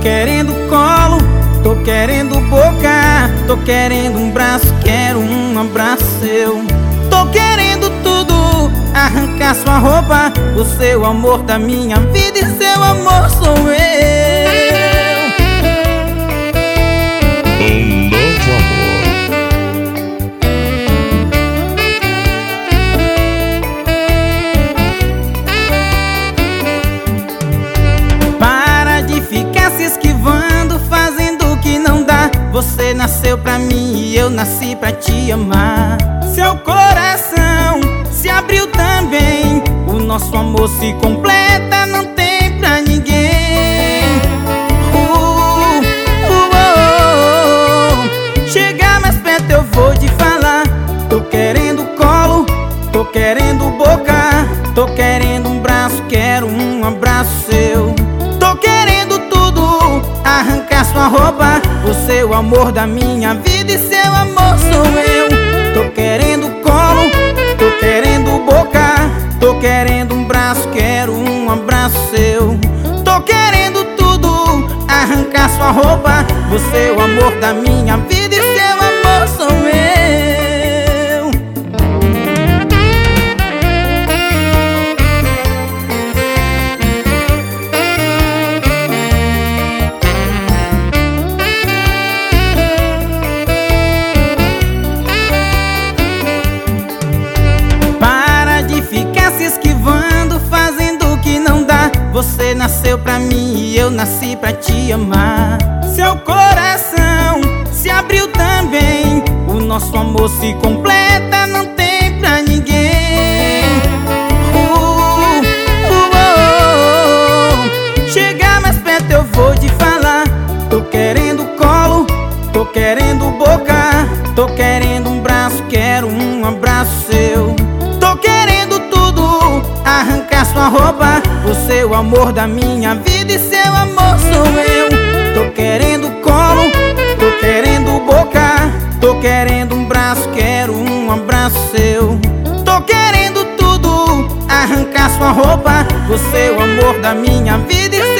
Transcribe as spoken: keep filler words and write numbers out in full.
querendo colo, tô querendo boca, tô querendo um braço, quero um abraço seu. Tô querendo tudo, arrancar sua roupa, o seu amor da minha vida e seu amor sou eu. Um novo amor. Para de ficar se esquivando, fazendo o que não dá. Você nasceu pra mim e eu nasci pra te amar. Seu coração se abriu também, o nosso amor se completa, não tem pra ninguém. uh, uh, uh, Chegar mais perto eu vou te falar. Tô querendo colo, tô querendo boca, tô querendo um braço, quero um abraço seu. Tô querendo tudo, arrancar sua roupa, o seu amor da minha vida e seu amor sou eu. Tô querendo colo, tô querendo boca, tô querendo um braço, quero um abraço seu. Tô querendo tudo, arrancar sua roupa, o seu amor da minha vida e seu amor sou eu. Esquivando, fazendo o que não dá. Você nasceu pra mim e eu nasci pra te amar. Seu coração se abriu também, o nosso amor se completa, não tem pra ninguém. uh, uh, uh, Chegar mais perto eu vou te falar. Tô querendo colo, tô querendo boca, tô querendo um braço, quero um abraço seu. Tô querendo tudo, arrancar sua roupa, o seu amor da minha vida e seu amor sou eu. Tô querendo colo, tô querendo boca, tô querendo um braço, quero um abraço seu. Tô querendo tudo, arrancar sua roupa, o seu amor da minha vida e